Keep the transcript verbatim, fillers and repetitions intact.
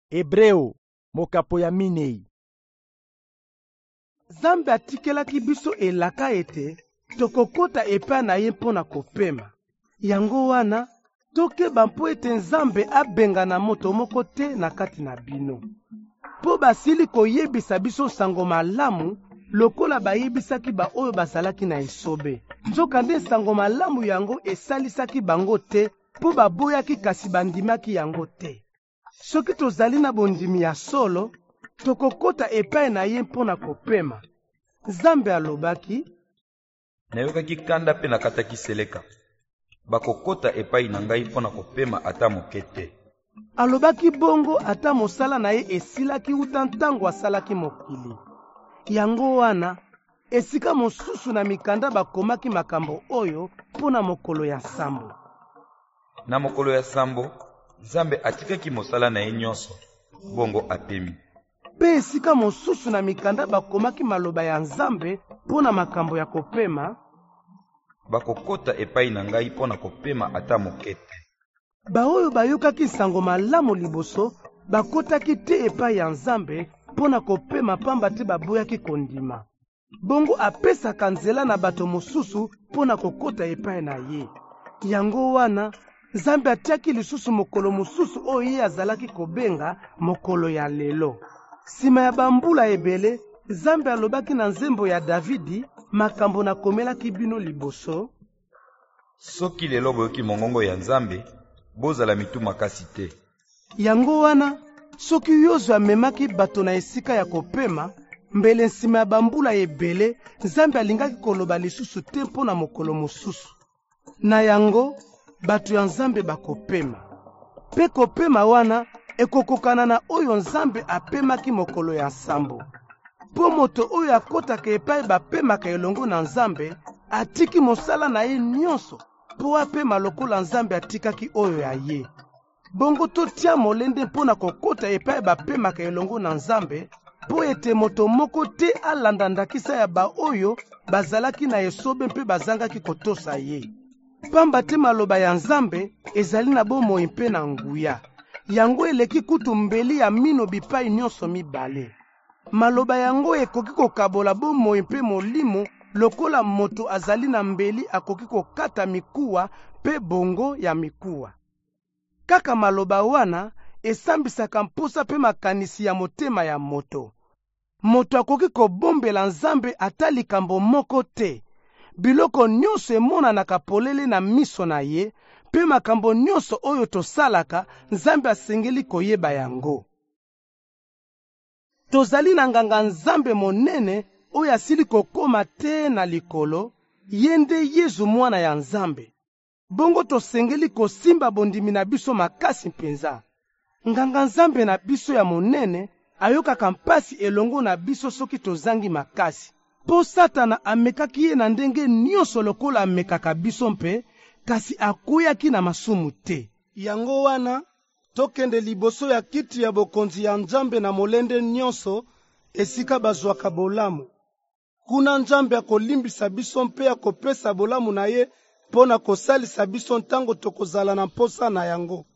Hebreo mokapo ya minei. Nzambe atikelaki biso elaka ete tokokota epai na ye mpo na kopema. Yango wana tokeba mpo ete Nzambe abengana moto moko te na kati na bino. Po basili koyebisa biso sango malamu lokola bayebisaki ba oyo bazalaki na esobe. Nzoka nde sango malamu yango esalisaki bango te po baboyaki kasi bandimaki yango te. Soki tozali na bondimi ya solo, tokokota epai na ye mpo na kopema. Nzambe alobaki, nayokaki kanda pe nakataki seleka. Bakokota epai na ngai mpo na kopema ata moke te. Alobaki bongo ata mosala na ye esilaki uta ntango asalaki mokili. Yango wana, esika mosusu na mikanda bakomaki makambo oyo mpo na mokolo ya sambo. Na mokolo ya sambo, Nzambe atikaki mosala na ye nyonso, bongo apemi. Pe esika mosusu na mikanda bakomaki maloba ya Nzambe mpo na makambo ya kopema, bakokota epai na ngai mpo na kopema ata moke te. Baoyo bayokaki sango malamu liboso, bakotaki te epai ya Nzambe mpo na kopema pamba te baboyaki kondima. Bongo apesaka nzela na bato mosusu mpo na kokota epai na ye. Yango wana, Nzambe atiaki lisusu mokolo mosusu oyo ye azalaki kobenga mokolo ya lelo. Sima ya bambula ebele, Nzambe alobaki na nzembo ya Davidi makambo na komelaki bino liboso. Soki lelo boyoki mongongo ya Nzambe, bozala mitu makasi te. Yango wana, soki Yozua amemaki bato na esika ya kopema, mbele nsima ya bambula ebele, Nzambe alingaki koloba lisusu te mpo na mokolo mosusu. Na yango, bato ya Nzambe bakopema. Pe kopema wana, ekokokana na oyo Nzambe apemaki mokolo ya sambo. Po moto oyo akotaka epai bapemaka elongo na Nzambe, atiki mosala na ye nyonso, po apema lokola Nzambe atikaki oyo ya ye. Bongo totia molende mpo na kokota epai bapemaka elongo na Nzambe, po ete moto moko te alanda ndakisa ya ba oyo bazalaki na esobe mpe bazangaki kotosa ye. Pamba te maloba ya Nzambe ezali na bomoi mpe na nguya. Yango eleki kutu mbeli ya mino bipai nyonso mibale. Maloba yango ekoki kokabola bomoi mpe molimo lokola moto azali na mbeli akoki kokata mikuwa pe bongo ya mikuwa. Kaka maloba wana esambisaka mposa pe makanisi ya motema ya moto. Moto akoki kobombela Nzambe ata likambo moko te. Biloko nyonso emonanaka polele na miso na ye, pe makambo nyonso oyo tosalaka, Nzambe asengeli koyeba yango. Tozali na nganga Nzambe monene oyo asili kokoma te na likolo, ye nde Yesu mwana ya Nzambe. Bongo tosengeli kosimba bondimi na biso makasi mpenza. Nganga Nzambe na biso ya monene ayokaka mpasi elongo na biso soki tozangi makasi. Po Satana amekaki ye na ndenge nyonso lokola amekaka biso mpe, kasi akweyaki na masumu te. Yango wana, tokende liboso ya kiti ya bokonzi ya Nzambe na molende nyonso, esika bazwaka bolamu. Kuna Nzambe akolimbisa biso mpe akopesa bolamu na ye, pona kosalisa biso ntango tokozala na mposa na yango.